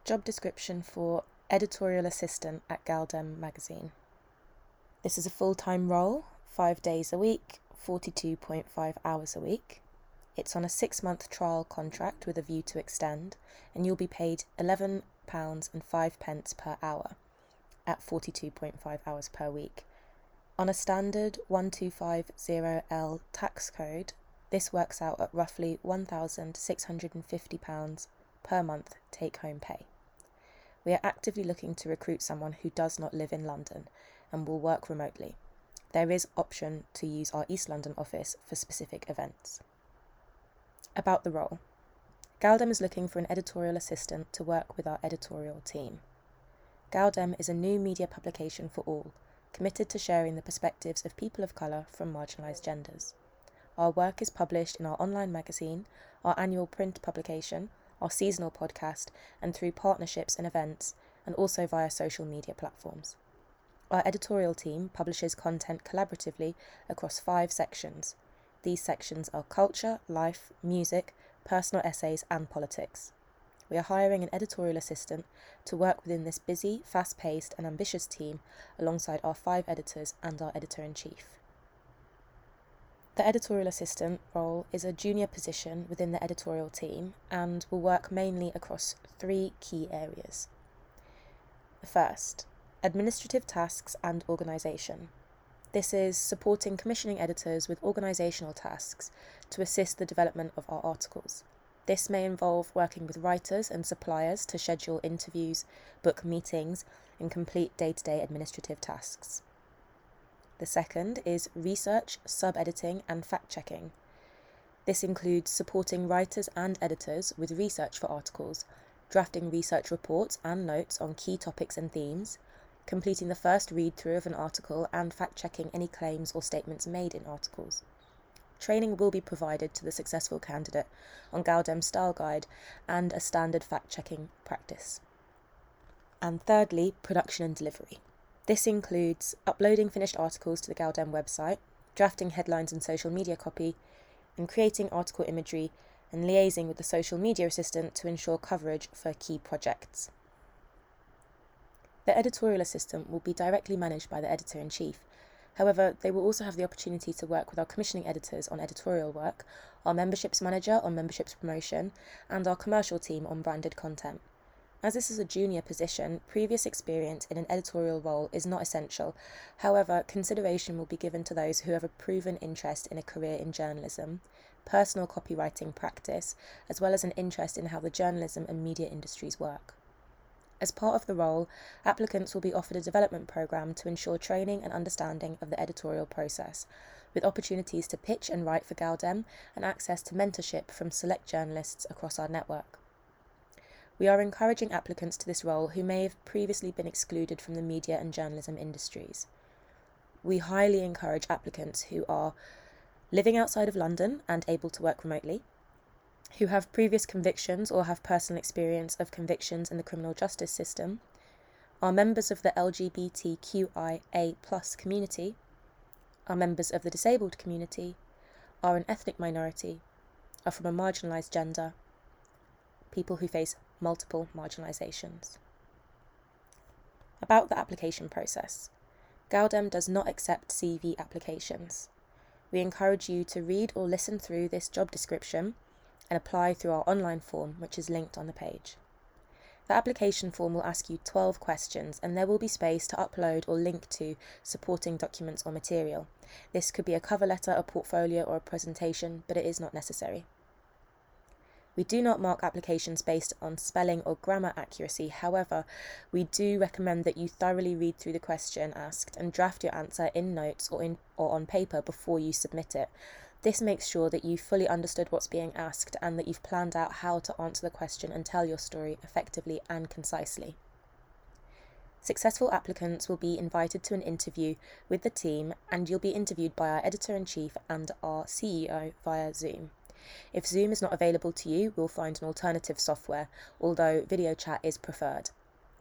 Job description for editorial assistant at Galdem magazine. This is a full-time role, 5 days a week, 42.5 hours a week. It's on a 6-month trial contract with a view to extend, and you'll be paid £11.05 per hour at 42.5 hours per week. On a standard 1250L tax code, this works out at roughly £1,650 per month take-home pay. We are actively looking to recruit someone who does not live in London and will work remotely. There is option to use our East London office for specific events. About the role. Galdem is looking for an editorial assistant to work with our editorial team. Galdem is a new media publication for all, committed to sharing the perspectives of people of colour from marginalised genders. Our work is published in our online magazine, our annual print publication, our seasonal podcast, and through partnerships and events, and also via social media platforms. Our editorial team publishes content collaboratively across 5 sections. These sections are culture, life, music, personal essays, and politics. We are hiring an editorial assistant to work within this busy, fast-paced, and ambitious team alongside our 5 editors and our editor-in-chief. The editorial assistant role is a junior position within the editorial team and will work mainly across 3 key areas. The first, administrative tasks and organisation. This is supporting commissioning editors with organisational tasks to assist the development of our articles. This may involve working with writers and suppliers to schedule interviews, book meetings, and complete day-to-day administrative tasks. The second is research, sub-editing, and fact-checking. This includes supporting writers and editors with research for articles, drafting research reports and notes on key topics and themes, completing the first read-through of an article and fact-checking any claims or statements made in articles. Training will be provided to the successful candidate on Galdem's style guide and a standard fact-checking practice. And thirdly, production and delivery. This includes uploading finished articles to the Galdem website, drafting headlines and social media copy, and creating article imagery and liaising with the social media assistant to ensure coverage for key projects. The editorial assistant will be directly managed by the editor-in-chief. However, they will also have the opportunity to work with our commissioning editors on editorial work, our memberships manager on memberships promotion, and our commercial team on branded content. As this is a junior position, previous experience in an editorial role is not essential. However, consideration will be given to those who have a proven interest in a career in journalism, personal copywriting practice, as well as an interest in how the journalism and media industries work. As part of the role, applicants will be offered a development programme to ensure training and understanding of the editorial process, with opportunities to pitch and write for Galdem and access to mentorship from select journalists across our network. We are encouraging applicants to this role who may have previously been excluded from the media and journalism industries. We highly encourage applicants who are living outside of London and able to work remotely, who have previous convictions or have personal experience of convictions in the criminal justice system, are members of the LGBTQIA+ community, are members of the disabled community, are an ethnic minority, are from a marginalised gender, people who face multiple marginalisations. About the application process. Galdem does not accept CV applications. We encourage you to read or listen through this job description and apply through our online form, which is linked on the page. The application form will ask you 12 questions, and there will be space to upload or link to supporting documents or material. This could be a cover letter, a portfolio, or a presentation, but it is not necessary. We do not mark applications based on spelling or grammar accuracy. However, we do recommend that you thoroughly read through the question asked and draft your answer in notes or on paper before you submit it. This makes sure that you fully understood what's being asked and that you've planned out how to answer the question and tell your story effectively and concisely. Successful applicants will be invited to an interview with the team, and you'll be interviewed by our editor-in-chief and our CEO via Zoom. If Zoom is not available to you, we'll find an alternative software, although video chat is preferred.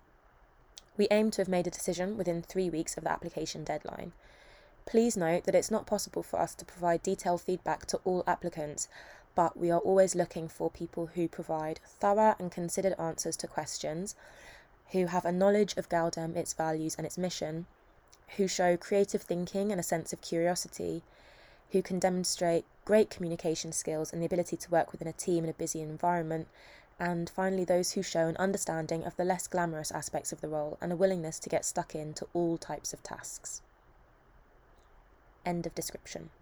We aim to have made a decision within 3 weeks of the application deadline. Please note that it's not possible for us to provide detailed feedback to all applicants, but we are always looking for people who provide thorough and considered answers to questions, who have a knowledge of Galdem, its values and its mission, who show creative thinking and a sense of curiosity, who can demonstrate great communication skills and the ability to work within a team in a busy environment, and finally those who show an understanding of the less glamorous aspects of the role and a willingness to get stuck into all types of tasks. End of description.